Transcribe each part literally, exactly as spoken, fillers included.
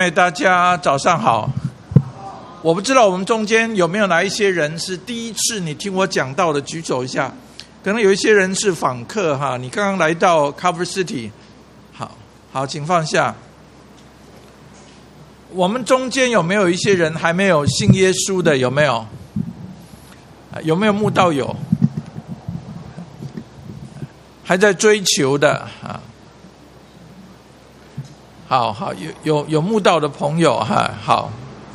妹，大家早上好。我不知道我们中间有没有哪一些人是第一次你听我讲道的，举手一下。可能有一些人是访客哈，你刚刚来到 Cover City， 好，好，请放下。我们中间有没有一些人还没有信耶稣的？有没有？有没有慕道友？还在追求的啊？好好，有有有慕道的朋友哈，好。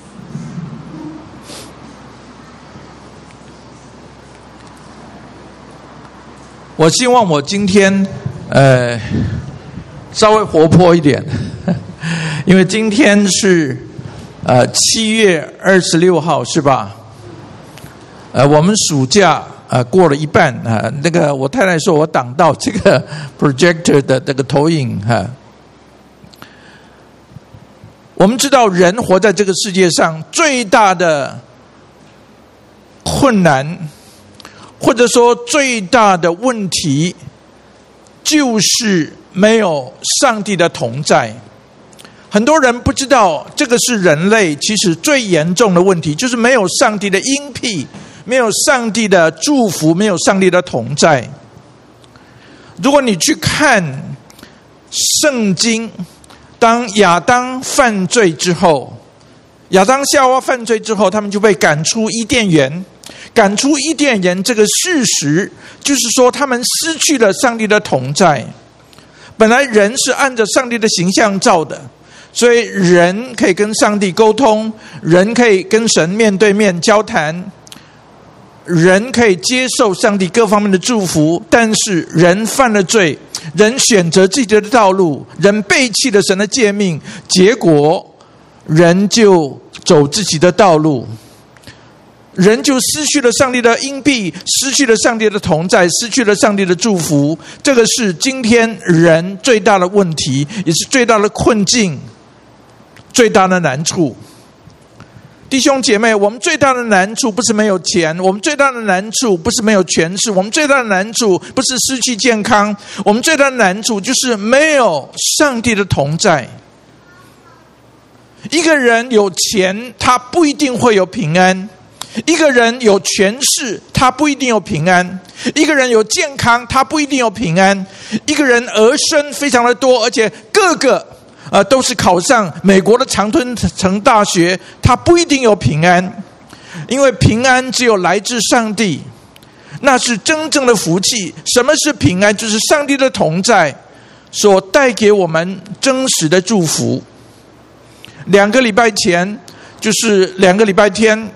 我希望我今天呃稍微活泼一点，因为今天是呃七月二十六号是吧？呃，我们暑假呃过了一半啊、呃，那个我太太说我挡到这个 projector 的这个投影哈。呃我们知道人活在这个世界上最大的困难，或者说最大的问题，就是没有上帝的同在。很多人不知道这个是人类其实最严重的问题，就是没有上帝的应庇，没有上帝的祝福，没有上帝的同在。如果你去看圣经，当亚当犯罪之后，亚当夏娃犯罪之后，他们就被赶出伊甸园。赶出伊甸园这个事实，就是说他们失去了上帝的同在。本来人是按照上帝的形象造的，所以人可以跟上帝沟通，人可以跟神面对面交谈，人可以接受上帝各方面的祝福。但是人犯了罪，人选择自己的道路，人背弃了神的诫命，结果人就走自己的道路，人就失去了上帝的应庇，失去了上帝的同在，失去了上帝的祝福。这个是今天人最大的问题，也是最大的困境，最大的难处。弟兄姐妹，我们最大的难处不是没有钱，我们最大的难处不是没有权势，我们最大的难处不是失去健康，我们最大的难处就是没有上帝的同在。一个人有钱，他不一定会有平安；一个人有权势，他不一定有平安；一个人有健康，他不一定有平安；一个人儿孙非常的多，而且各个呃，都是考上美国的常春藤大学，他不一定有平安。因为平安只有来自上帝，那是真正的福气。什么是平安？就是上帝的同在所带给我们真实的祝福。两个礼拜前，就是两个礼拜天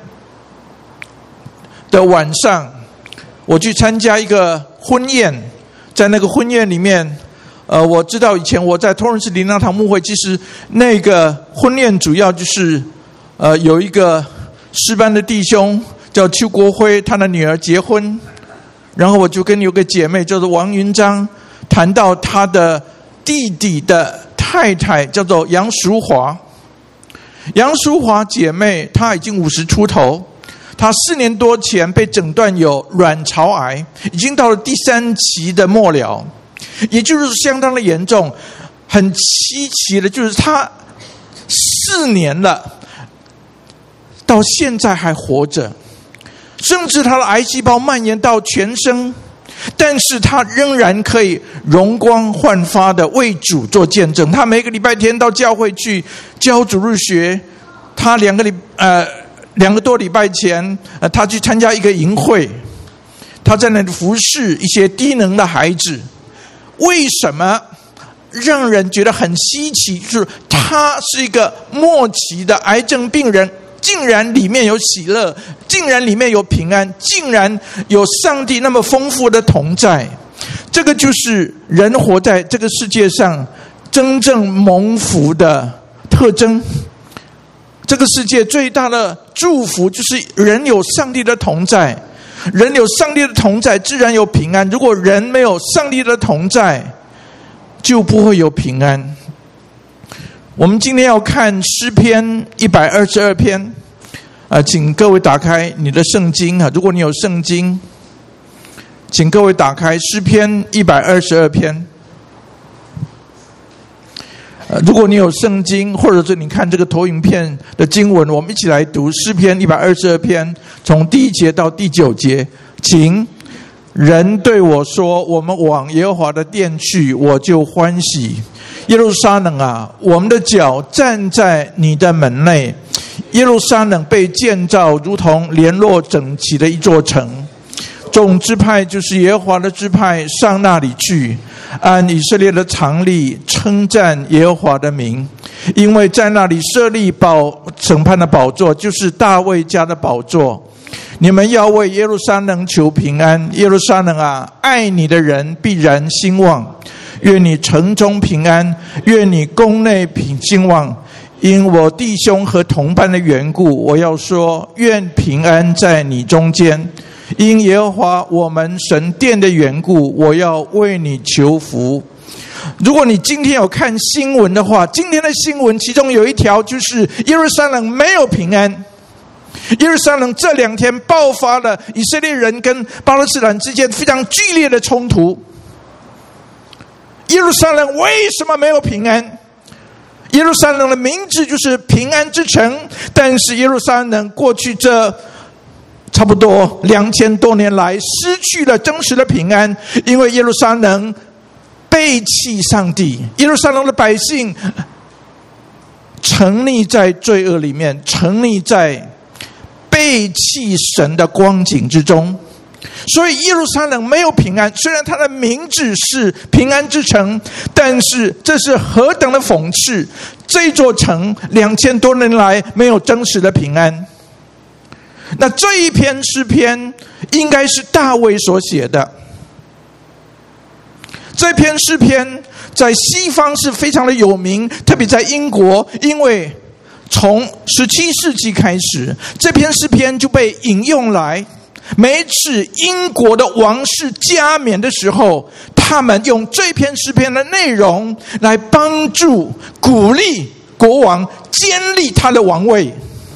的晚上，我去参加一个婚宴，在那个婚宴里面，呃，我知道以前我在托人市灵粮堂牧会，其实那个婚宴主要就是，呃，有一个诗班的弟兄叫邱国辉，他的女儿结婚，然后我就跟有个姐妹叫做王云章谈到他的弟弟的太太叫做杨淑华。杨淑华姐妹她已经五十出头，她四年多前被诊断有卵巢癌，已经到了第三期的末了。也就是相当的严重。很稀奇的就是他四年了，到现在还活着，甚至他的癌细胞蔓延到全身，但是他仍然可以容光焕发的为主做见证。他每个礼拜天到教会去教主日学，他两个礼呃两个多礼拜前，呃他去参加一个营会，他在那里服侍一些低能的孩子。为什么让人觉得很稀奇？就是他是一个末期的癌症病人，竟然里面有喜乐，竟然里面有平安，竟然有上帝那么丰富的同在。这个就是人活在这个世界上真正蒙福的特征。这个世界最大的祝福就是人有上帝的同在，人有上帝的同在，自然有平安。如果人没有上帝的同在，就不会有平安。我们今天要看诗篇一百二十二篇，呃，请各位打开你的圣经啊，如果你有圣经，请各位打开诗篇一百二十二篇。 呃，如果你有圣经，或者是你看这个投影片的经文，我们一起来读诗篇一百二十二篇，从第一节到第九节。请人对我说：“我们往耶和华的殿去，我就欢喜。耶路撒冷啊，我们的脚站在你的门内。耶路撒冷被建造，如同联络整齐的一座城。众支派就是耶和华的支派，上那里去，按以色列的常例称赞耶和华的名，因为在那里设立宝审判的宝座，就是大卫家的宝座。你们要为耶路撒冷求平安，耶路撒冷啊，爱你的人必然兴旺。愿你城中平安，愿你宫内平兴旺。因我弟兄和同伴的缘故，我要说，愿平安在你中间。因耶和华我们神殿的缘故，我要为你求福。如果你今天有看新闻的话，今天的新闻其中有一条就是耶路撒冷没有平安。耶路撒冷这两天爆发了以色列人跟巴勒斯坦之间非常剧烈的冲突。耶路撒冷为什么没有平安？耶路撒冷的名字就是平安之城，但是耶路撒冷过去这差不多两千多年来失去了真实的平安，因为耶路撒冷背弃上帝，耶路撒冷的百姓沉溺在罪恶里面，沉溺在背弃神的光景之中，所以耶路撒冷没有平安。虽然它的名字是平安之城，但是这是何等的讽刺！这座城两千多年来没有真实的平安。那这一篇诗篇应该是大卫所写的。这篇诗篇在西方是非常的有名，特别在英国，因为从十七世纪开始，这篇诗篇就被引用来，每次英国的王室加冕的时候，他们用这篇诗篇的内容来帮助鼓励国王建立他的王位。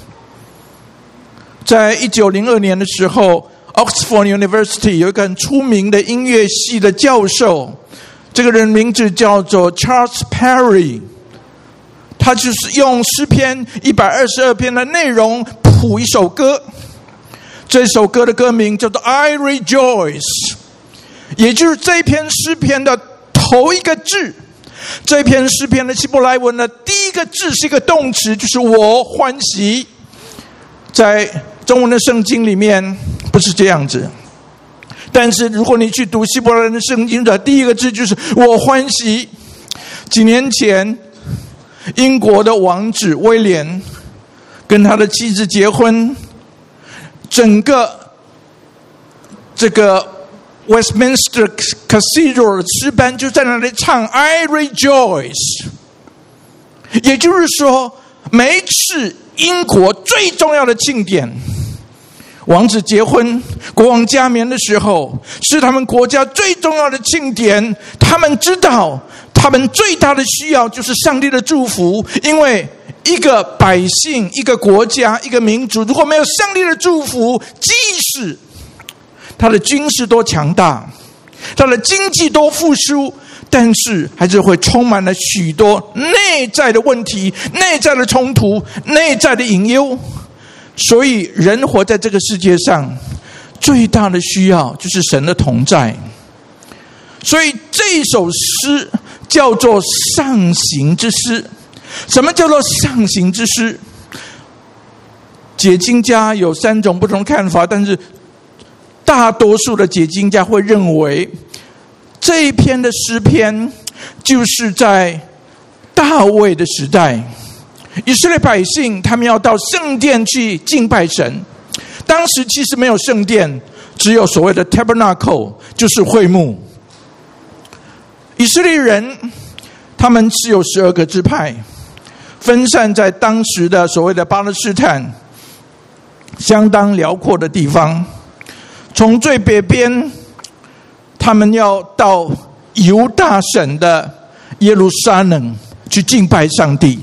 在一九零二年的时候， Oxford University 有一个很出名的音乐系的教授，这个人名字叫做 Charles Perry， 他就是用诗篇一百二十二篇的内容谱一首歌，这首歌的歌名叫做 I Rejoice， 也就是这篇诗篇的头一个字。这篇诗篇的希伯来文的第一个字是一个动词，就是我欢喜。在中文的圣经里面不是这样子，但是如果你去读希伯来人的圣经的第一个字就是我欢喜。几年前英国的王子威廉跟他的妻子结婚，整个这个 Westminster Cathedral 的诗班就在那里唱 I Rejoice， 也就是说每一次英国最重要的庆典，王子结婚，国王加冕的时候，是他们国家最重要的庆典。他们知道他们最大的需要就是上帝的祝福，因为一个百姓、一个国家、一个民族如果没有上帝的祝福，即使他的军事多强大，他的经济多复苏，但是还是会充满了许多内在的问题、内在的冲突、内在的隐忧。所以人活在这个世界上最大的需要就是神的同在。所以这首诗叫做上行之诗。什么叫做上行之诗？解经家有三种不同看法，但是大多数的解经家会认为这一篇的诗篇就是在大卫的时代，以色列百姓他们要到圣殿去敬拜神。当时其实没有圣殿，只有所谓的 tabernacle， 就是会幕。以色列人他们是有十二个支派，分散在当时的所谓的巴勒斯坦相当辽阔的地方。从最北边他们要到犹大省的耶路撒冷去敬拜上帝，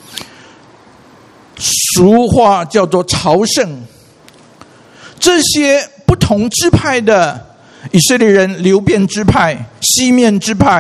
俗话叫做朝圣。这些不同支派的以色列人，流便支派、西面支派，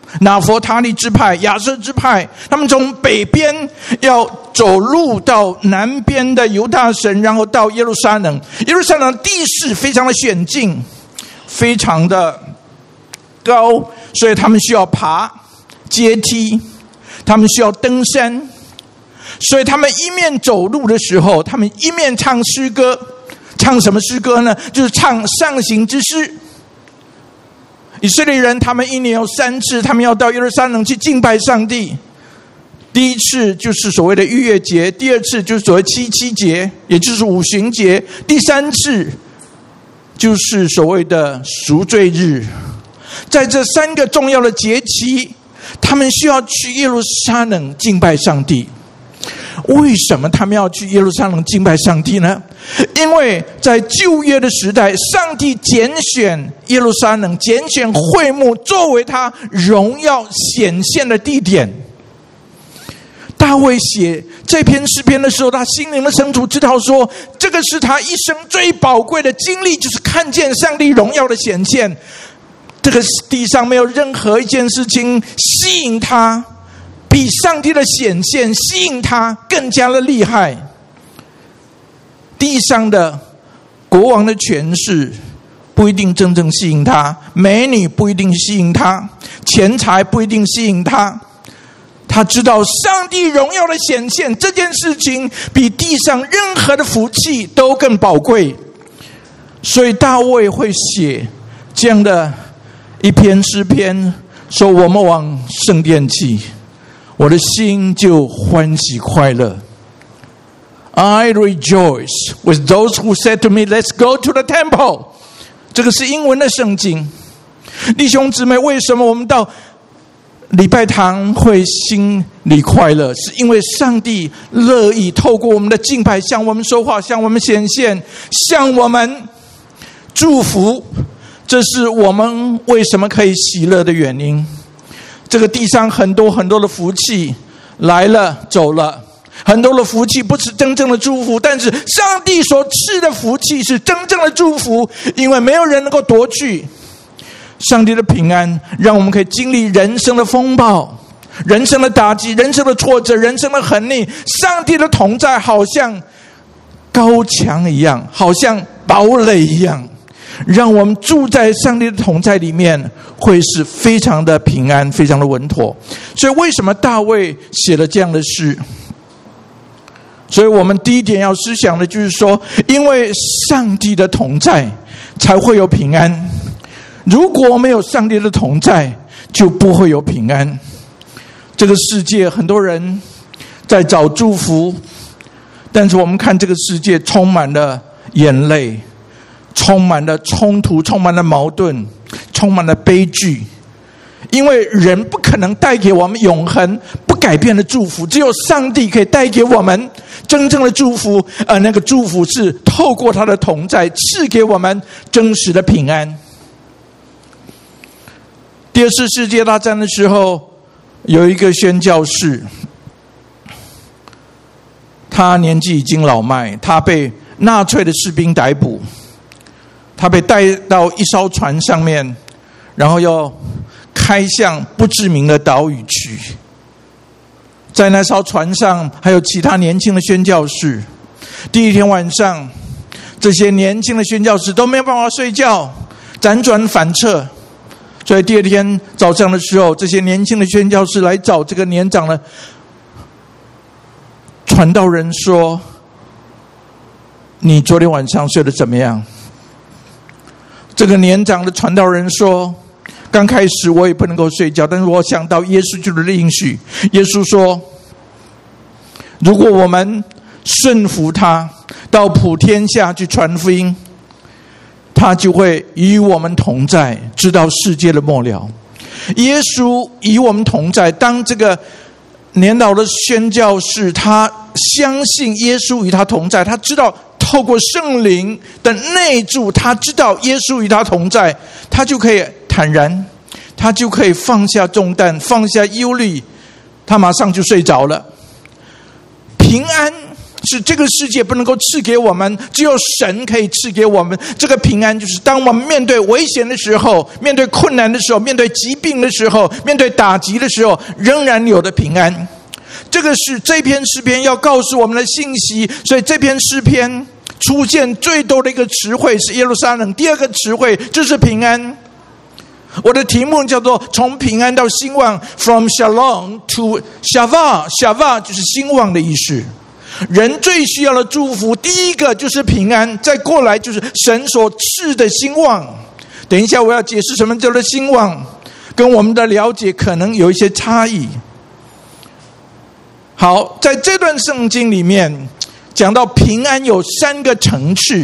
拿弗他利支派、亚设支派，他们从北边要走路到南边的犹大省，然后到耶路撒冷。耶路撒冷地势非常的险峻，非常的高，所以他们需要爬阶梯，他们需要登山，所以他们一面走路的时候，他们一面唱诗歌。唱什么诗歌呢？就是唱上行之诗。以色列人他们一年有三次，他们要到耶路撒冷去敬拜上帝。第一次就是所谓的逾越节，第二次就是所谓七七节，也就是五旬节，第三次就是所谓的赎罪日。在这三个重要的节期，他们需要去耶路撒冷敬拜上帝。为什么他们要去耶路撒冷敬拜上帝呢？因为在旧约的时代，上帝拣选耶路撒冷，拣选会幕作为他荣耀显现的地点。大卫写这篇诗篇的时候，他心灵的深处知道说，这个是他一生最宝贵的经历，就是看见上帝荣耀的显现。这个地上没有任何一件事情吸引他比上帝的显现吸引他更加的厉害。地上的国王的权势不一定真正吸引他，美女不一定吸引他，钱财不一定吸引他。他知道上帝荣耀的显现这件事情比地上任何的福气都更宝贵，所以大卫会写这样的一篇诗篇，说我们往圣殿去，我的心就欢喜快乐。I rejoice with those who said to me, let's go to the temple. 这个是英文的圣经。弟兄姊妹，为什么我们到礼拜堂会心里快乐？是因为上帝乐意透过我们的敬拜向我们说话，向我们显现，向我们祝福。这是我们为什么可以喜乐的原因。这个地上很多很多的福气来了走了，很多的福气不是真正的祝福，但是上帝所赐的福气是真正的祝福，因为没有人能够夺去。上帝的平安让我们可以经历人生的风暴，人生的打击，人生的挫折，人生的横逆。上帝的同在好像高墙一样，好像堡垒一样，让我们住在上帝的同在里面会是非常的平安，非常的稳妥。所以为什么大卫写了这样的诗？所以我们第一点要思想的就是说，因为上帝的同在才会有平安，如果没有上帝的同在就不会有平安。这个世界很多人在找祝福，但是我们看这个世界充满了眼泪，充满了冲突，充满了矛盾，充满了悲剧。因为人不可能带给我们永恒不改变的祝福，只有上帝可以带给我们真正的祝福，而那个祝福是透过他的同在赐给我们真实的平安。第二次世界大战的时候，有一个宣教士，他年纪已经老迈，他被纳粹的士兵逮捕，他被带到一艘船上面，然后要开向不知名的岛屿去。在那艘船上还有其他年轻的宣教士。第一天晚上，这些年轻的宣教士都没有办法睡觉，辗转反侧。所以第二天早上的时候，这些年轻的宣教士来找这个年长的传道人说，你昨天晚上睡得怎么样？这个年长的传道人说，刚开始我也不能够睡觉，但是我想到耶稣就是应许。耶稣说，如果我们顺服他，到普天下去传福音，他就会与我们同在，直到世界的末了。耶稣与我们同在。当这个年老的宣教士，他相信耶稣与他同在，他知道透过圣灵的内住，他知道耶稣与他同在，他就可以坦然，他就可以放下重担，放下忧虑，他马上就睡着了。平安是这个世界不能够赐给我们，只有神可以赐给我们。这个平安就是当我们面对危险的时候，面对困难的时候，面对疾病的时候，面对打击的时候，仍然有的平安。这个是这篇诗篇要告诉我们的信息。所以这篇诗篇出现最多的一个词汇是耶路撒冷，第二个词汇就是平安。我的题目叫做从平安到兴旺 From Shalom to Shavah。 Shavah 就是兴旺的意思。人最需要的祝福，第一个就是平安，再过来就是神所赐的兴旺。等一下我要解释什么叫做兴旺，跟我们的了解可能有一些差异。好，在这段圣经里面讲到平安有三个层次，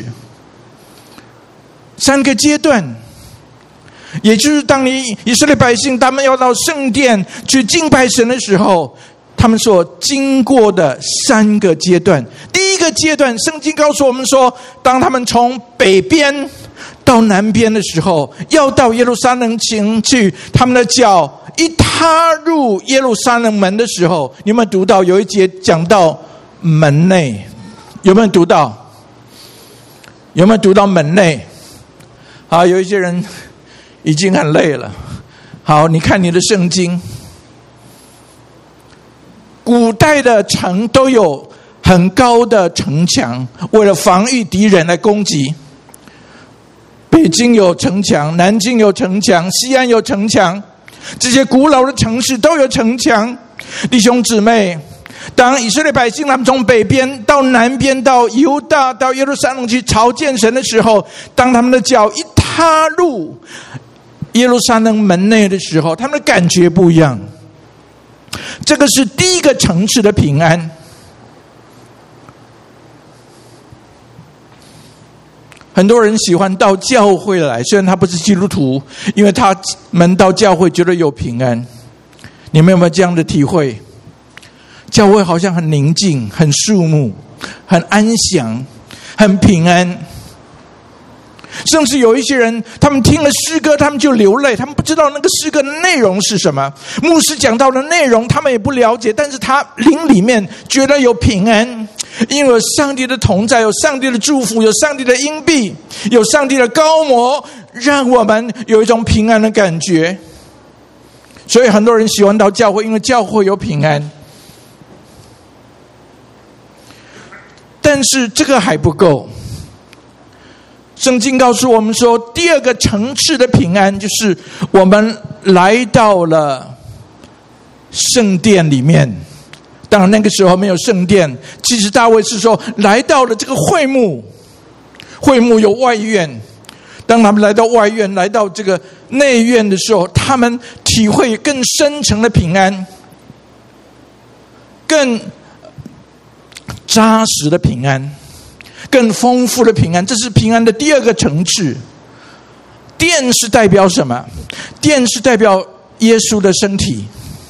三个阶段，也就是当你以色列百姓他们要到圣殿去敬拜神的时候，他们所经过的三个阶段。第一个阶段，圣经告诉我们说，当他们从北边到南边的时候，要到耶路撒冷城去，他们的脚一踏入耶路撒冷门的时候，你有没有读到有一节讲到门内？有没有读到？有没有读到门内？好，有一些人已经很累了。好，你看你的圣经，古代的城都有很高的城墙，为了防御敌人来攻击。北京有城墙，南京有城墙，西安有城墙，这些古老的城市都有城墙。弟兄姊妹，当以色列百姓他们从北边到南边，到犹大到耶路撒冷去朝见神的时候，当他们的脚一踏入耶路撒冷门内的时候，他们的感觉不一样。这个是第一个层次的平安。很多人喜欢到教会来，虽然他不是基督徒，因为他们到教会觉得有平安。你们有没有这样的体会？教会好像很宁静，很肃穆，很安详，很平安。甚至有一些人，他们听了诗歌他们就流泪，他们不知道那个诗歌的内容是什么，牧师讲到的内容他们也不了解，但是他灵里面觉得有平安，因为有上帝的同在，有上帝的祝福，有上帝的荫庇，有上帝的膏抹，让我们有一种平安的感觉。所以很多人喜欢到教会，因为教会有平安。但是这个还不够。圣经告诉我们说，第二个层次的平安就是我们来到了圣殿里面。当然那个时候没有圣殿，其实大卫是说来到了这个会幕，会幕有外院。当他们来到外院，来到这个内院的时候，他们体会更深层的平安，更扎实的平安，更丰富的平安。这是平安的第二个层次。殿是代表什么？殿是代表耶稣的身体。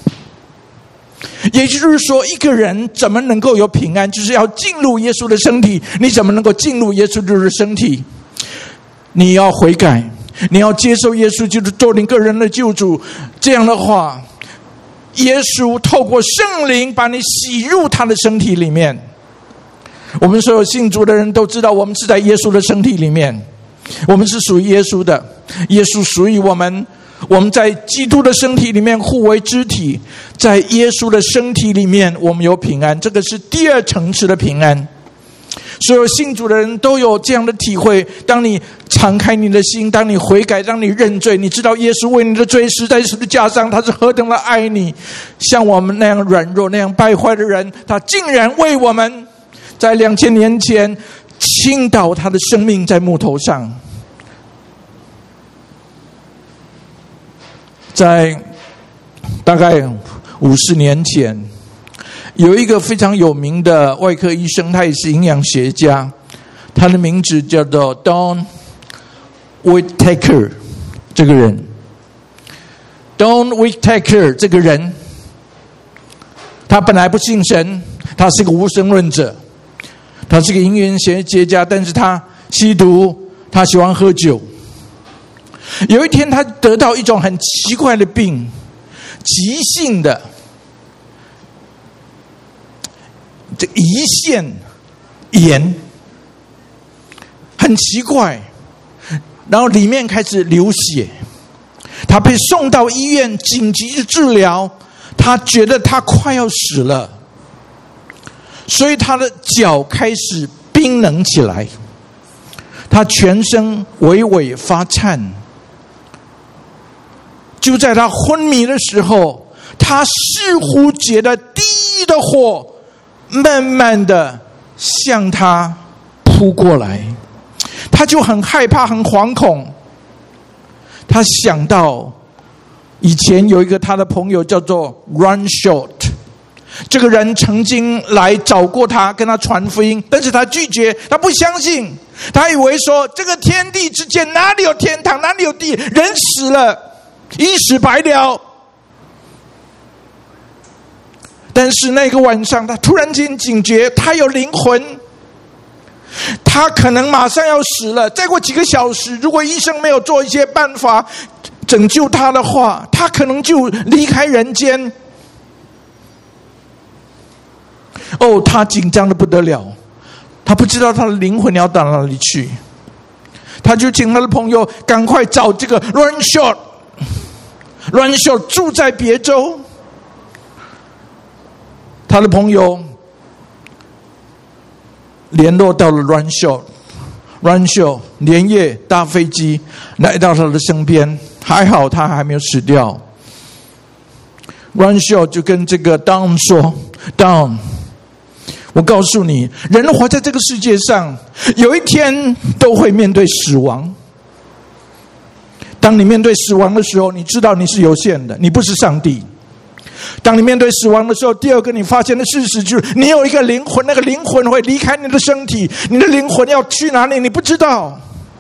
也就是说，一个人怎么能够有平安，就是要进入耶稣的身体。你怎么能够进入耶稣的身体？你要悔改，你要接受耶稣就是做你个人的救主。这样的话，耶稣透过圣灵把你洗入他的身体里面。我们所有信主的人都知道，我们是在耶稣的身体里面，我们是属于耶稣的，耶稣属于我们，我们在基督的身体里面互为肢体，在耶稣的身体里面我们有平安。这个是第二层次的平安。所有信主的人都有这样的体会，当你敞开你的心，当你悔改，当你认罪，你知道耶稣为你的罪死在十字架上，他是何等的爱你。像我们那样软弱那样败坏的人，他竟然为我们在两千年前倾倒他的生命在木头上。在大概五十年前，有一个非常有名的外科医生，他也是营养学家，他的名字叫做 Don Whitaker。 这个人 Don Whitaker 这个人，他本来不信神，他是个无神论者，他是个营养学家，但是他吸毒，他喜欢喝酒。有一天他得到一种很奇怪的病，急性的这胰腺盐，很奇怪，然后里面开始流血，他被送到医院紧急治疗，他觉得他快要死了，所以他的脚开始冰冷起来，他全身微微发颤。就在他昏迷的时候，他似乎觉得地的火慢慢的向他扑过来，他就很害怕很惶恐。他想到以前有一个他的朋友叫做 Ron Short， 这个人曾经来找过他，跟他传福音，但是他拒绝，他不相信，他以为说这个天地之间哪里有天堂，哪里有地，人死了一死百了。但是那个晚上他突然间警觉，他有灵魂，他可能马上要死了，再过几个小时，如果医生没有做一些办法拯救他的话，他可能就离开人间。哦，他紧张的不得了，他不知道他的灵魂要到哪里去，他就请他的朋友赶快找这个 Ron Short。Ron Short 住在别州，他的朋友联络到了 Ron Short，Ron Short 连夜搭飞机来到他的身边，还好他还没有死掉。Ron Short 就跟这个 Don 说 ：“Don， 我告诉你，人活在这个世界上，有一天都会面对死亡。当你面对死亡的时候，你知道你是有限的，你不是上帝。当你面对死亡的时候，第二个你发现的事实就是你有一个灵魂，那个灵魂会离开你的身体，你的灵魂要去哪里你不知道。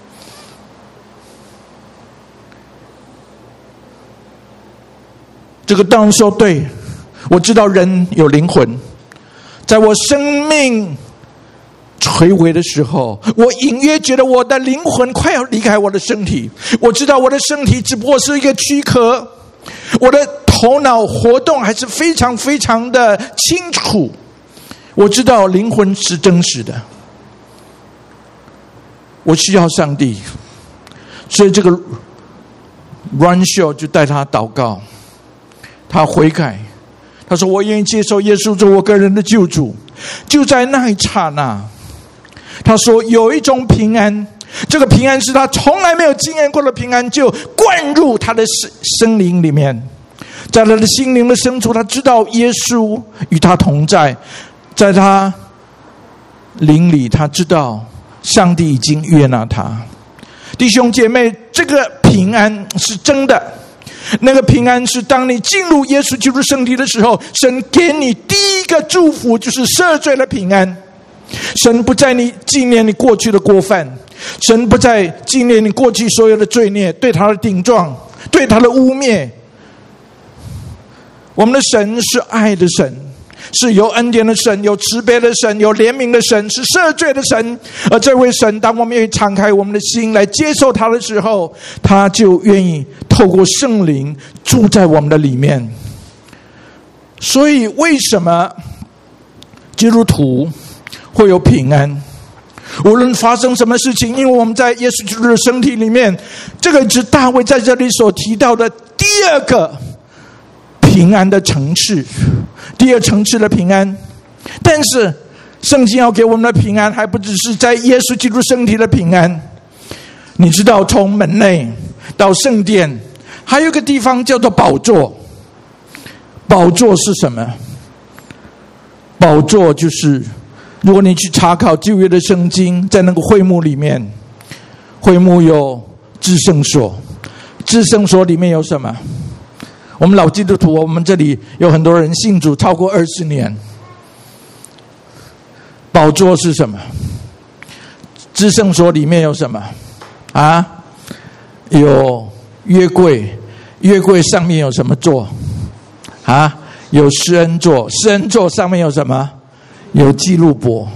这个当然说对，我知道人有灵魂，在我生命垂危的时候，我隐约觉得我的灵魂快要离开我的身体，我知道我的身体只不过是一个躯壳，我的头脑活动还是非常非常的清楚，我知道灵魂是真实的，我需要上帝。所以这个 Ron Short 就带他祷告，他悔改，他说我愿意接受耶稣做我个人的救主。就在那一刹那，他说有一种平安，这个平安是他从来没有经验过的平安，就灌入他的生灵里面，在他的心灵的深处，他知道耶稣与他同在，在他灵里，他知道上帝已经悦纳他。弟兄姐妹，这个平安是真的，那个平安是当你进入耶稣基督身体的时候，神给你第一个祝福就是赦罪的平安。神不再你纪念你过去的过犯，神不再纪念你过去所有的罪孽，对他的顶撞，对他的污蔑。我们的神是爱的神，是有恩典的神，有慈悲的神，有怜悯的神，是赦罪的神。而这位神，当我们愿意敞开我们的心来接受他的时候，他就愿意透过圣灵住在我们的里面。所以为什么基督徒会有平安？无论发生什么事情，因为我们在耶稣基督的身体里面，这个是大卫在这里所提到的第二个平安的层次，第二层次的平安。但是圣经要给我们的平安还不只是在耶稣基督身体的平安。你知道从门内到圣殿还有一个地方叫做宝座。宝座是什么？宝座就是如果你去查考旧约的圣经，在那个会幕里面，会幕有至圣所，至圣所里面有什么？我们老基督徒，我们这里有很多人信主超过二十年。宝座是什么？至圣所里面有什么啊？有约柜，约柜上面有什么座啊？有施恩座，施恩座上面有什么？有基路伯。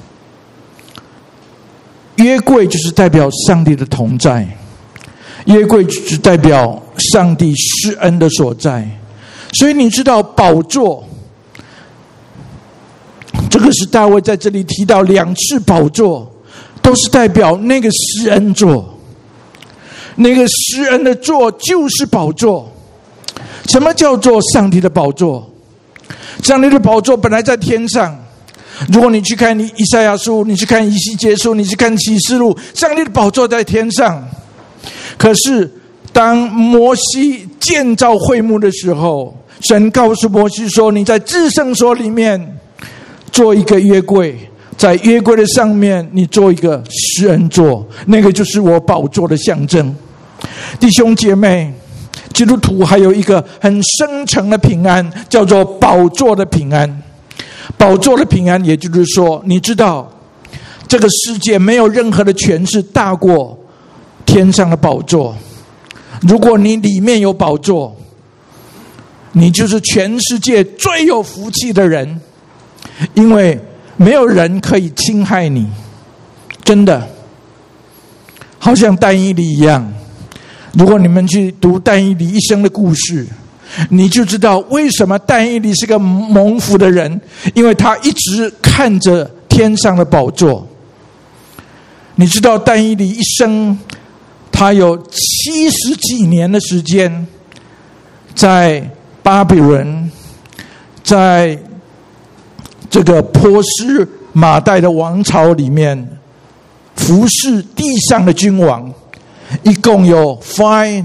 约柜就是代表上帝的同在，约柜就是代表上帝施恩的所在。所以你知道宝座这个是大卫在这里提到两次宝座，都是代表那个施恩座。那个施恩的座就是宝座。什么叫做上帝的宝座？上帝的宝座本来在天上。如果你去看以赛亚书，你去看以西结书，你去看启示录，上帝的宝座在天上。可是当摩西建造会幕的时候，神告诉摩西说，你在至圣所里面做一个约柜，在约柜的上面你做一个施恩座，那个就是我宝座的象征。弟兄姐妹，基督徒还有一个很深层的平安，叫做宝座的平安。宝座的平安，也就是说，你知道这个世界没有任何的权势大过天上的宝座。如果你里面有宝座，你就是全世界最有福气的人，因为没有人可以侵害你。真的好像但以理一样，如果你们去读但以理一生的故事，你就知道为什么但以理是个蒙福的人，因为他一直看着天上的宝座。你知道但以理一生他有七十几年的时间在巴比伦，在这个波斯马代的王朝里面服侍地上的君王，一共有 five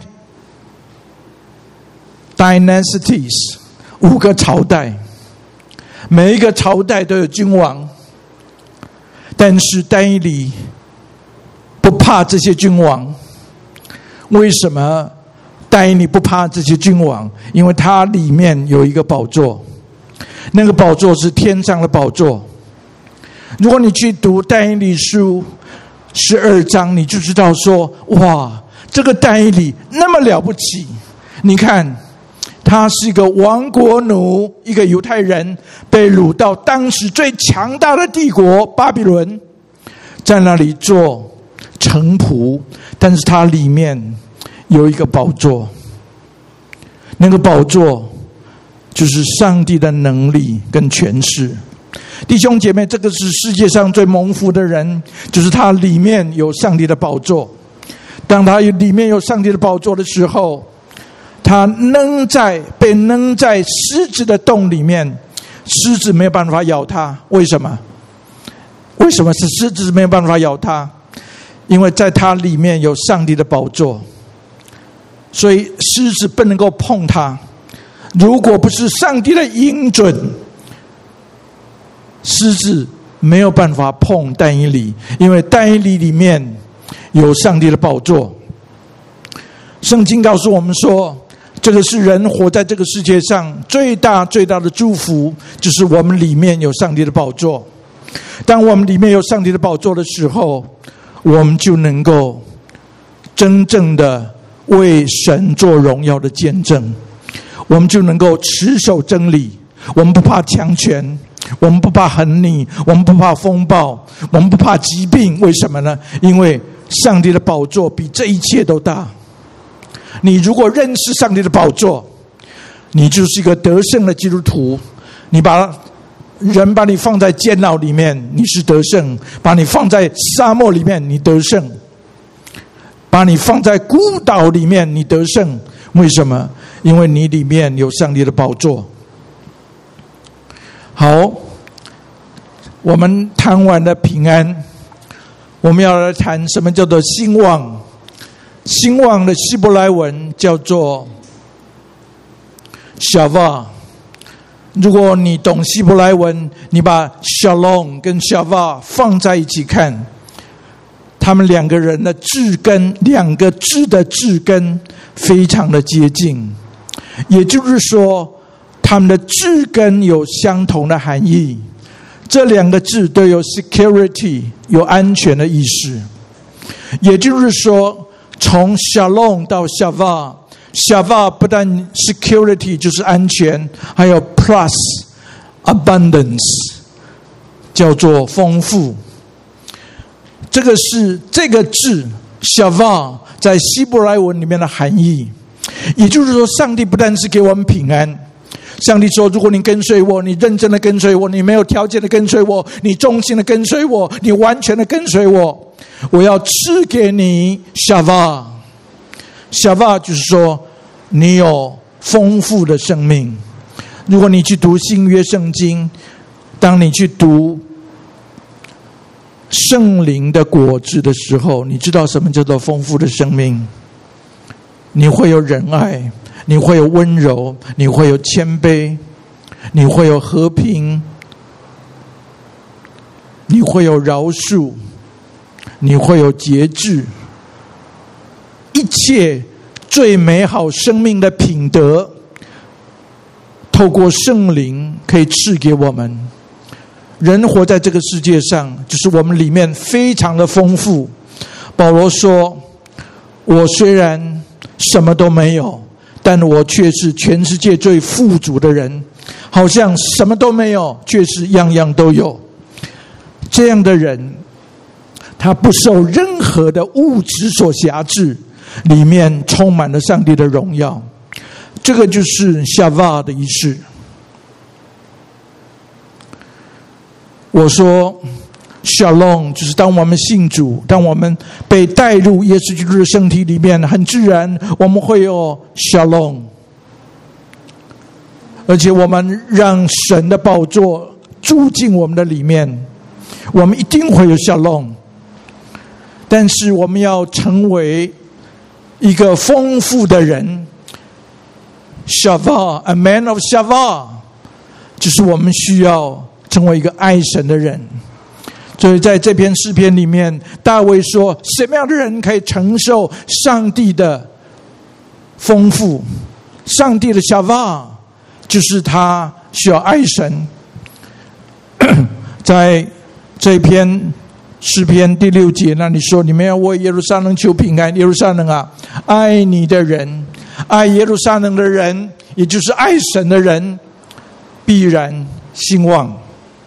dynasties 五个朝代，每一个朝代都有君王。但是但以理不怕这些君王。为什么但以理不怕这些君王？因为他里面有一个宝座，那个宝座是天上的宝座。如果你去读但以理书十二章，你就知道说，哇，这个但以理那么了不起。你看他是一个亡国奴，一个犹太人被掳到当时最强大的帝国巴比伦，在那里做臣仆，但是他里面有一个宝座，那个宝座就是上帝的能力跟权势。弟兄姐妹，这个是世界上最蒙福的人，就是他里面有上帝的宝座。当他里面有上帝的宝座的时候，他扔在被扔在狮子的洞里面，狮子没有办法咬他。为什么？为什么是狮子没有办法咬他？因为在他里面有上帝的宝座，所以狮子不能够碰他。如果不是上帝的应准，狮子没有办法碰但以理，因为但以理里面有上帝的宝座。圣经告诉我们说，这个是人活在这个世界上最大最大的祝福，就是我们里面有上帝的宝座。当我们里面有上帝的宝座的时候，我们就能够真正的为神做荣耀的见证，我们就能够持守真理。我们不怕强权，我们不怕横逆，我们不怕风暴，我们不怕疾病。为什么呢？因为上帝的宝座比这一切都大。你如果认识上帝的宝座，你就是一个得胜的基督徒。你把人把你放在监牢里面，你是得胜；把你放在沙漠里面，你得胜；把你放在孤岛里面，你得胜。为什么？因为你里面有上帝的宝座。好，我们谈完了平安，我们要来谈什么叫做兴旺。兴旺的希伯来文叫做 Shavah。 如果你懂希伯来文，你把 Shalom 跟 Shavah 放在一起看，他们两个人的字根，两个字的字根非常的接近，也就是说他们的字根有相同的含义。这两个字都有 security 有安全的意思，也就是说从 Shalom 到 Shavah， Shavah 不但 security 就是安全，还有 plus abundance 叫做丰富。这个是这个字 Shavah 在希伯来文里面的含义。也就是说，上帝不但是给我们平安， 上帝说，如果你跟随我，你认真的跟随我，你没有条件的跟随我，你忠心的跟随我，你完全的跟随我，我要赐给你 Shava。 Shava 就是说你有丰富的生命。如果你去读新约圣经，当你去读圣灵的果子的时候，你知道什么叫做丰富的生命？你会有仁爱，你会有温柔，你会有谦卑，你会有和平，你会有饶恕，你会有节制，一切最美好生命的品德，透过圣灵可以赐给我们。人活在这个世界上，就是我们里面非常的丰富。保罗说，我虽然什么都没有，但我却是全世界最富足的人，好像什么都没有，却是样样都有。这样的人，他不受任何的物质所辖制，里面充满了上帝的荣耀。这个就是 Shava 的仪式。我说 Shalom 就是当我们信主，当我们被带入耶稣基督的身体里面，很自然我们会有 Shalom， 而且我们让神的宝座住进我们的里面，我们一定会有 Shalom。 但是我们要成为一个丰富的人， Shava， a man of Shava， 就是我们需要成为一个爱神的人。所以在这篇诗篇里面，大卫说，什么样的人可以承受上帝的丰富？上帝的 Shava 就是他需要爱神。在这篇诗篇第六节那里说，你们要为耶路撒冷求平安。耶路撒冷啊，爱你的人，爱耶路撒冷的人，也就是爱神的人，必然兴旺。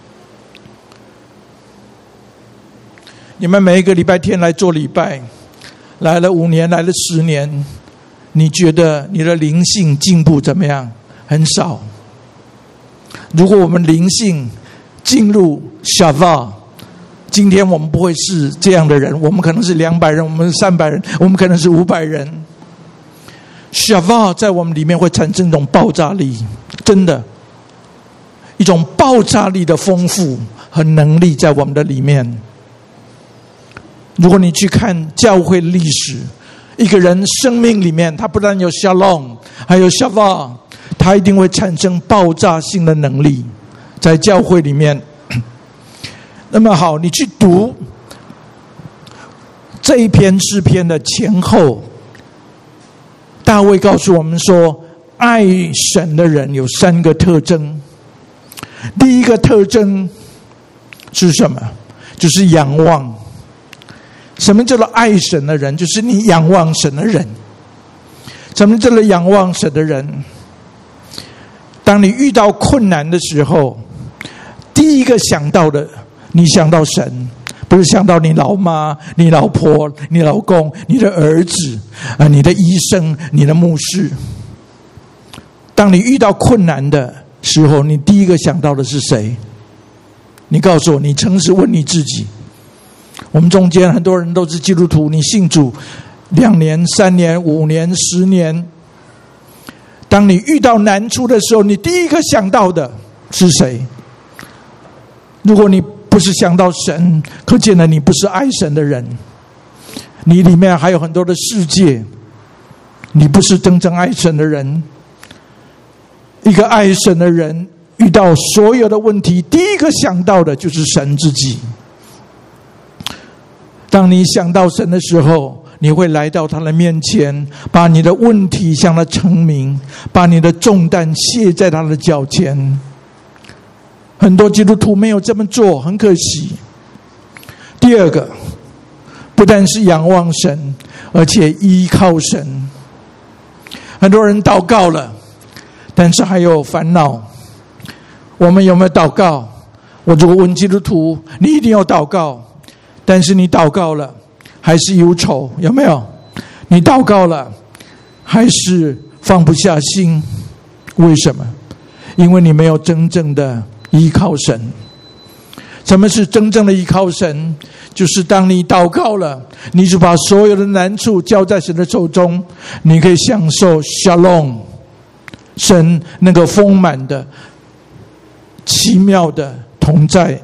你们每一个礼拜天来做礼拜，来了五年，来了十年，你觉得你的灵性进步怎么样？很少。如果我们灵性进入 Shava， 今天我们不会是这样的人，我们可能是两百人，我们是三百人，我们可能是五百人。Shava 在我们里面会产生一种爆炸力，真的，一种爆炸力的丰富和能力在我们的里面。如果你去看教会历史，一个人生命里面，他不但有 Shalom， 还有 Shava， 他一定会产生爆炸性的能力在教会里面。那么好，你去读这一篇诗篇的前后，大卫告诉我们说，爱神的人有三个特征。第一个特征是什么？就是仰望。什么叫做爱神的人？就是你仰望神的人。什么叫做仰望神的人？当你遇到困难的时候，第一个想到的，你想到神，不是想到你老妈、你老婆、你老公、你的儿子、呃、你的医生、你的牧师。当你遇到困难的时候，你第一个想到的是谁？你告诉我，你诚实问你自己。我们中间很多人都是基督徒，你信主两年、三年、五年、十年，当你遇到难处的时候，你第一个想到的是谁？如果你不是想到神，可见了你不是爱神的人，你里面还有很多的世界，你不是真正爱神的人。一个爱神的人遇到所有的问题，第一个想到的就是神自己。当你想到神的时候，你会来到他的面前，把你的问题向他陈明，把你的重担卸在他的脚前。很多基督徒没有这么做，很可惜。第二个，不但是仰望神，而且依靠神。很多人祷告了，但是还有烦恼。我们有没有祷告？我如果问基督徒，你一定要祷告，但是你祷告了还是忧愁，有没有？你祷告了还是放不下心，为什么？ 因为你没有真正的依靠神。什么是真正的依靠神？就是当你祷告了，你就把所有的难处交在神的手中，你可以享受 Shalom， 神那个丰满的奇妙的同在。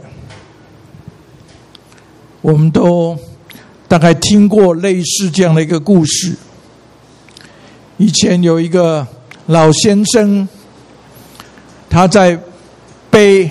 我们都大概听过类似这样的一个故事。以前有一个老先生，他在背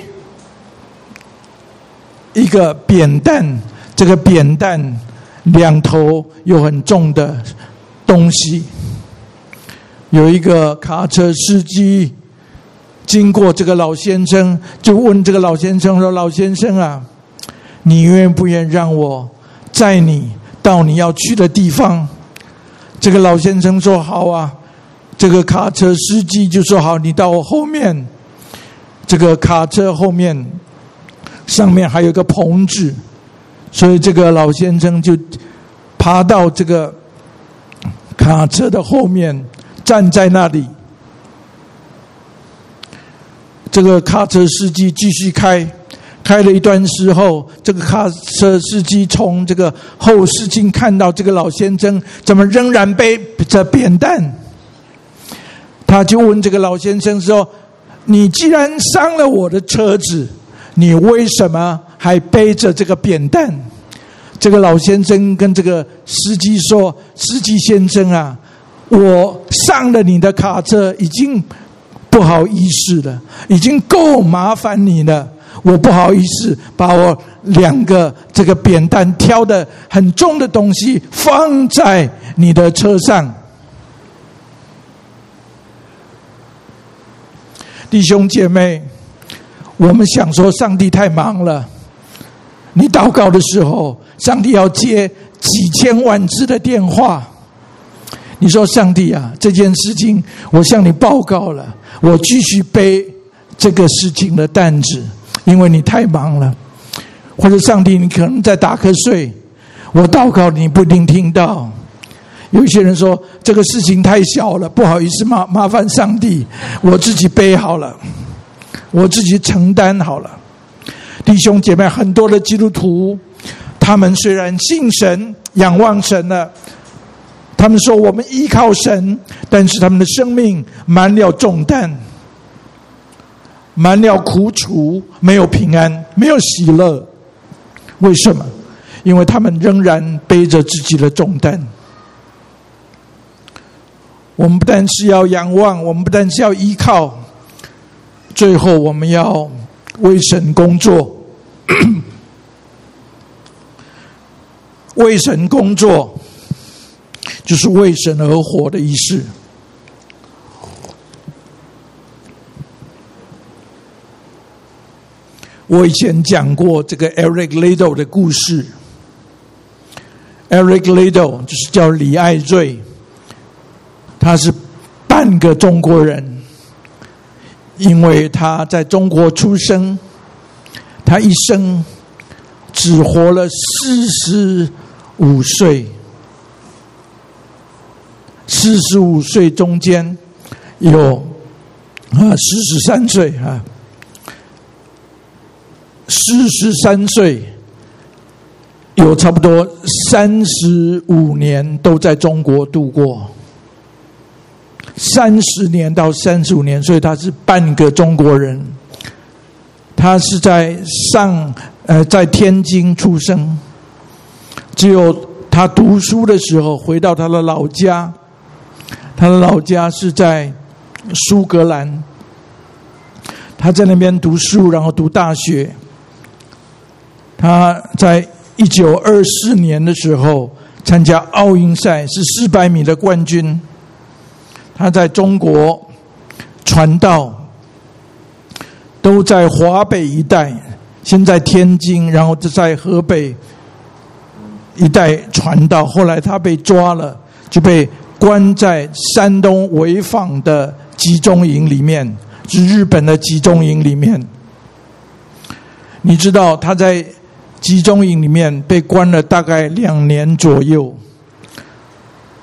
一个扁担，这个扁担两头有很重的东西。有一个卡车司机经过这个老先生，就问这个老先生说：“老先生啊，你愿不愿让我载你到你要去的地方？”这个老先生说：“好啊。”这个卡车司机就说：“好，你到我后面。”这个卡车后面上面还有一个棚子，所以这个老先生就爬到这个卡车的后面，站在那里。这个卡车司机继续开，开了一段时候，这个卡车司机从这个后视镜看到这个老先生怎么仍然背着扁担，他就问这个老先生说：“你既然伤了我的车子，你为什么还背着这个扁担？”这个老先生跟这个司机说：“司机先生啊，我上了你的卡车已经不好意思了，已经够麻烦你了，我不好意思把我两个这个扁担挑的很重的东西放在你的车上。”弟兄姐妹，我们想说上帝太忙了，你祷告的时候，上帝要接几千万次的电话。你说：“上帝啊，这件事情我向你报告了，我继续背这个事情的担子，因为你太忙了。”或者上帝，你可能在打瞌睡，我祷告你不一定听到。有一些人说这个事情太小了，不好意思，麻麻烦上帝，我自己背好了，我自己承担好了。弟兄姐妹，很多的基督徒，他们虽然信神、仰望神了，他们说我们依靠神，但是他们的生命满了重担，满了苦楚，没有平安，没有喜乐。为什么？因为他们仍然背着自己的重担。我们不但是要仰望，我们不但是要依靠，最后我们要为神工作。为神工作就是为神而活的意思。我以前讲过这个 Eric Liddell 的故事。 Eric Liddell 就是叫李爱瑞，他是半个中国人，因为他在中国出生，他一生只活了四十五岁，四十五岁中间有啊四十三岁啊，四十三岁有差不多三十五年都在中国度过。三十年到三十五年，所以他是半个中国人。他是在上呃在天津出生，只有他读书的时候回到他的老家，他的老家是在苏格兰，他在那边读书，然后读大学。他在一九二四年的时候参加奥运赛，是四百米的冠军。他在中国传道，都在华北一带，先在天津，然后在河北一带传道。后来他被抓了，就被关在山东潍坊的集中营里面，是日本的集中营里面。你知道他在集中营里面被关了大概两年左右。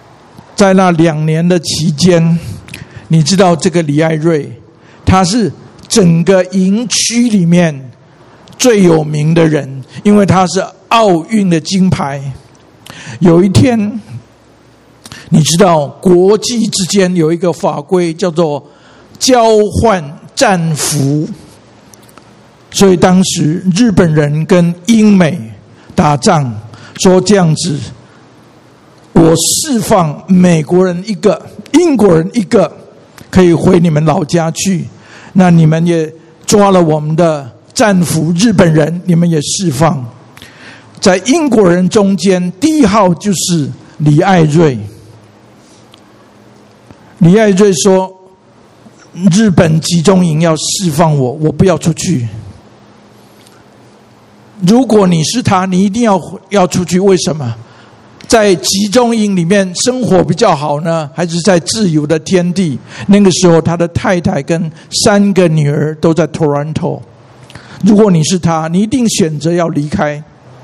在那两年的期间，你知道这个李爱瑞，他是整个营区里面最有名的人，因为他是奥运的金牌。有一天，你知道国际之间有一个法规叫做交换战俘，所以当时日本人跟英美打仗，说这样子，我释放美国人一个，英国人一个，可以回你们老家去，那你们也抓了我们的战俘日本人，你们也释放。在英国人中间，第一号就是李艾瑞。李艾瑞说，日本集中营要释放我，我不要出去。如果你是他，你一定要要出去。为什么？在集中营里面生活比较好呢，还是在自由的天地？那个时候他的太太跟三个女儿都在 Toronto。 如果你是他，你一定选择要离开。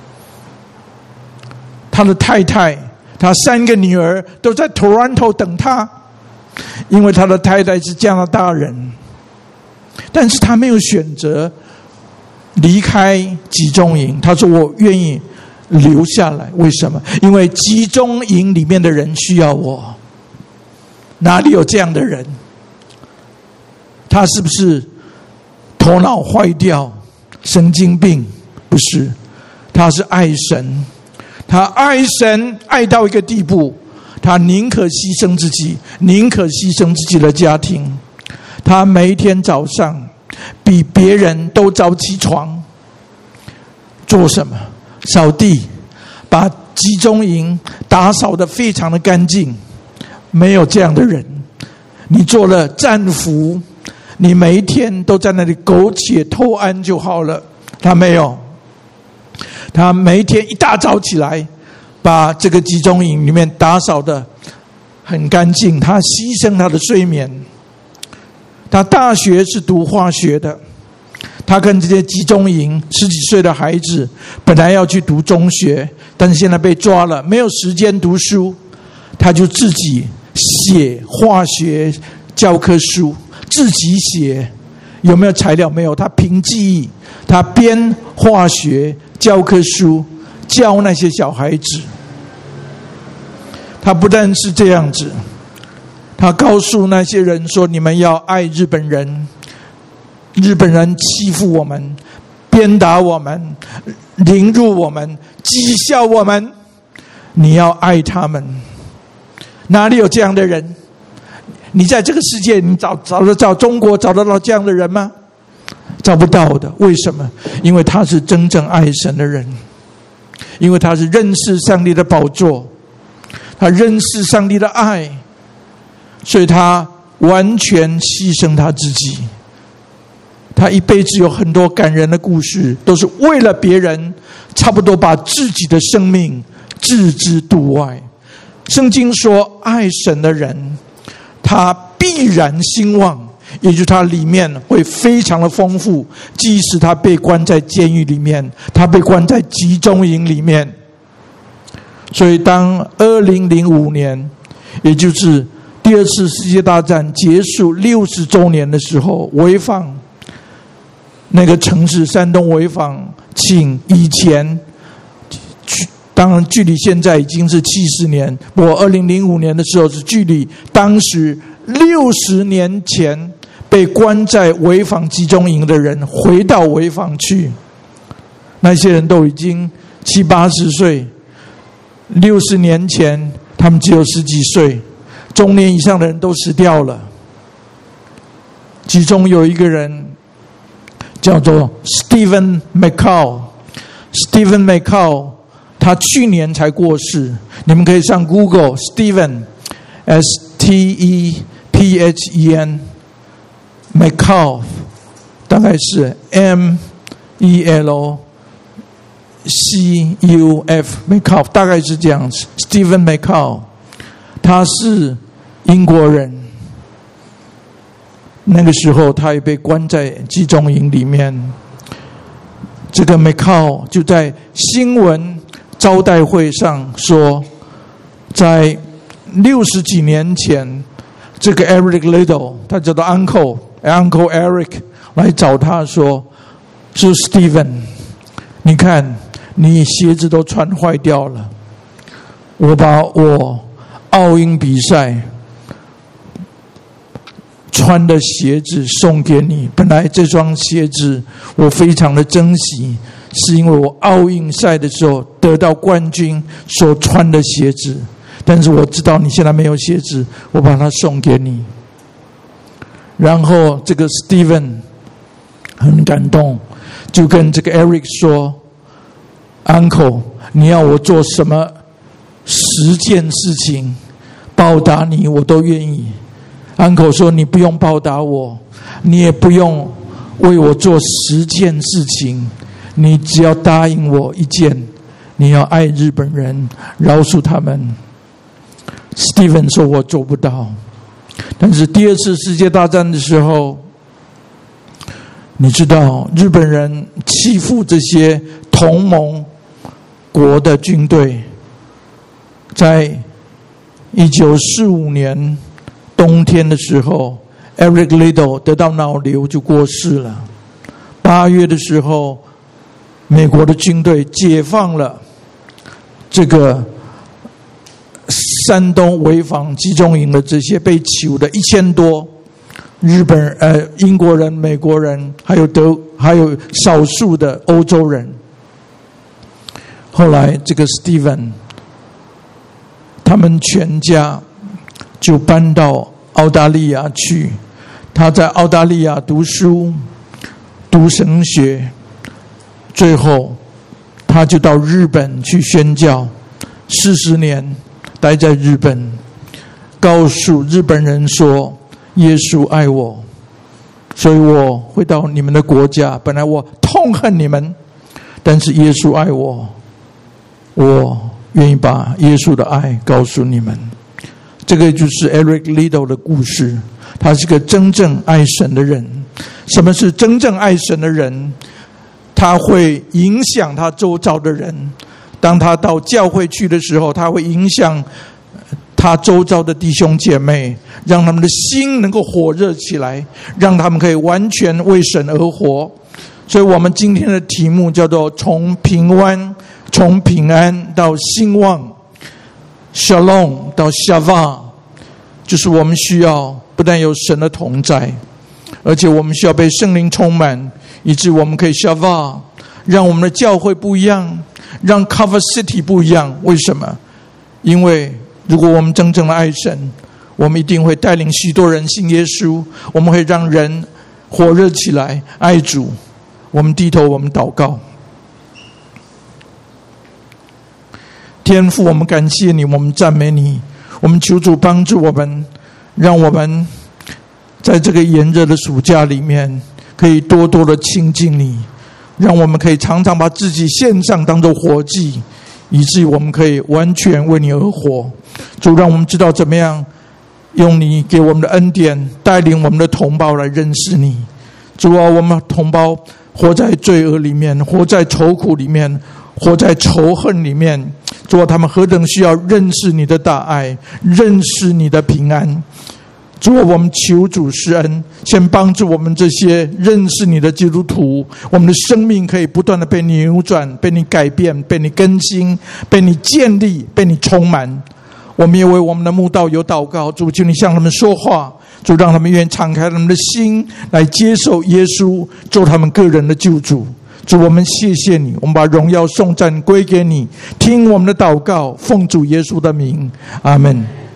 他的太太，他三个女儿都在 Toronto 等他，因为他的太太是加拿大人，但是他没有选择离开集中营。他说我愿意留下来。为什么？因为集中营里面的人需要我。哪里有这样的人？他是不是头脑坏掉、神经病？不是，他是爱神。他爱神爱到一个地步，他宁可牺牲自己，宁可牺牲自己的家庭。他每一天早上比别人都早起床，做什么？扫地，把集中营打扫得非常的干净。没有这样的人。你做了战俘，你每一天都在那里苟且偷安就好了。他没有，他每一天一大早起来，把这个集中营里面打扫得很干净。他牺牲他的睡眠。他大学是读化学的，他跟这些集中营十几岁的孩子本来要去读中学，但是现在被抓了，没有时间读书，他就自己写化学教科书，自己写。有没有材料？没有，他凭记忆，他编化学教科书教那些小孩子。他不但是这样子，他告诉那些人说，你们要爱日本人，日本人欺负我们，鞭打我们，凌辱我们，讥笑我们，你要爱他们。哪里有这样的人？你在这个世界，你找找得到中国找得到这样的人吗？找不到的。为什么？因为他是真正爱神的人，因为他是认识上帝的宝座，他认识上帝的爱，所以他完全牺牲他自己。他一辈子有很多感人的故事，都是为了别人，差不多把自己的生命置之度外。圣经说，爱神的人他必然兴旺，也就是他里面会非常的丰富。即使他被关在监狱里面，他被关在集中营里面。所以当二零零五年，也就是第二次世界大战结束六十周年的时候，潍坊那个城市，山东潍坊，请以前，当然距离现在已经是七十年，我二零零五年的时候是距离当时六十年前被关在潍坊集中营的人回到潍坊去。那些人都已经七八十岁，六十年前他们只有十几岁，中年以上的人都死掉了。其中有一个人叫做 Stephen McCall，Stephen McCall， 他去年才过世。你们可以上 Google Stephen S T E P H E N McCall， 大概是 M E L C U F McCall， 大概是这样子。Stephen McCall， 他是英国人。那个时候他也被关在集中营里面。这个 McCall 就在新闻招待会上说，在六十几年前，这个 Eric Liddell， 他叫做 Uncle Uncle Eric 来找他说：“是 Steven， 你看你鞋子都穿坏掉了，我把我奥运比赛穿的鞋子送给你。本来这双鞋子我非常的珍惜，是因为我奥运赛的时候得到冠军所穿的鞋子。但是我知道你现在没有鞋子，我把它送给你。”然后这个 Steven 很感动，就跟这个 Eric 说 ：“Uncle， 你要我做什么十件事情报答你，我都愿意。” Uncle 说：“你不用报答我，你也不用为我做十件事情，你只要答应我一件，你要爱日本人，饶恕他们。” Steven 说：“我做不到。”但是第二次世界大战的时候，你知道日本人欺负这些同盟国的军队，在一九四五年冬天的时候 Eric Liddell 得到脑瘤就过世了。八月的时候，美国的军队解放了这个山东潍坊集中营的这些被囚的一千多日本人、呃英国人、美国人，还有德，还有少数的欧洲人。后来这个 Steven 他们全家就搬到澳大利亚去，他在澳大利亚读书，读神学，最后他就到日本去宣教，四十年待在日本，告诉日本人说耶稣爱我，所以我会到你们的国家。本来我痛恨你们，但是耶稣爱我，我愿意把耶稣的爱告诉你们。这个就是 Eric Liddell 的故事，他是个真正爱神的人。什么是真正爱神的人？他会影响他周遭的人。当他到教会去的时候，他会影响他周遭的弟兄姐妹，让他们的心能够火热起来，让他们可以完全为神而活。所以我们今天的题目叫做从平安从平安到兴旺， Shalom 到 Shavah， 就是我们需要不但有神的同在，而且我们需要被圣灵充满，以致我们可以 Shavah， 让我们的教会不一样，让 Cover City 不一样。为什么？因为如果我们真正的爱神，我们一定会带领许多人信耶稣，我们会让人火热起来爱主。我们低头，我们祷告。天父，我们感谢你，我们赞美你，我们求主帮助我们，让我们在这个炎热的暑假里面可以多多的亲近你，让我们可以常常把自己献上当作活祭，以至于我们可以完全为你而活。主，让我们知道怎么样用你给我们的恩典带领我们的同胞来认识你。主啊，我们同胞活在罪恶里面，活在愁苦里面，活在仇恨里面。主啊，他们何等需要认识你的大爱，认识你的平安。主啊，我们求主施恩，先帮助我们这些认识你的基督徒，我们的生命可以不断的被你扭转，被你改变，被你更新，被你建立，被你充满。我们也为我们的慕道友祷告，主，求你向他们说话，主，让他们愿意敞开他们的心来接受耶稣做他们个人的救主。主，我们谢谢你，我们把荣耀颂赞归给你，听我们的祷告，奉主耶稣的名，阿们。